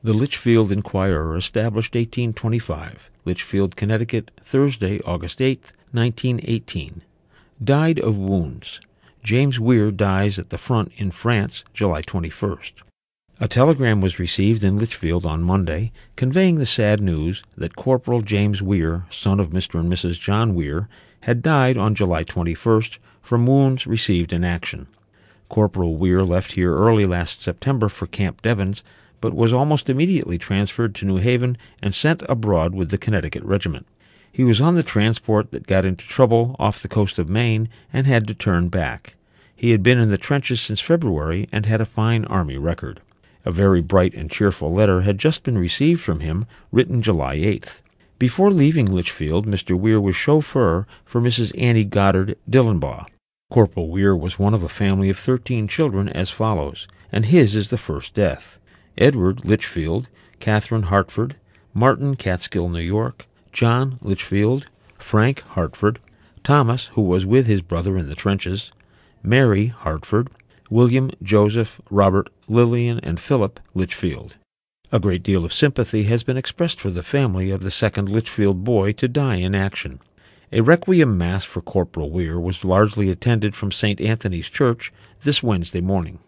The Litchfield Enquirer, established 1825, Litchfield, Connecticut, Thursday, August 8, 1918. Died of wounds. James Weir dies at the front in France, July 21st. A telegram was received in Litchfield on Monday, conveying the sad news that Corporal James Weir, son of Mr. and Mrs. John Weir, had died on July 21st from wounds received in action. Corporal Weir left here early last September for Camp Devens, but was almost immediately transferred to New Haven and sent abroad with the Connecticut Regiment. He was on the transport that got into trouble off the coast of Maine and had to turn back. He had been in the trenches since February and had a fine Army record. A very bright and cheerful letter had just been received from him, written July 8th. Before leaving Litchfield, Mr. Weir was chauffeur for Mrs. Annie Goddard Dillenbaugh. Corporal Weir was one of a family of 13 children as follows, and his is the first death: Edward Litchfield, Catherine Hartford, Martin Catskill, New York, John Litchfield, Frank Hartford, Thomas, who was with his brother in the trenches, Mary Hartford, William, Joseph, Robert, Lillian, and Philip Litchfield. A great deal of sympathy has been expressed for the family of the second Litchfield boy to die in action. A requiem mass for Corporal Weir was largely attended from St. Anthony's Church this Wednesday morning.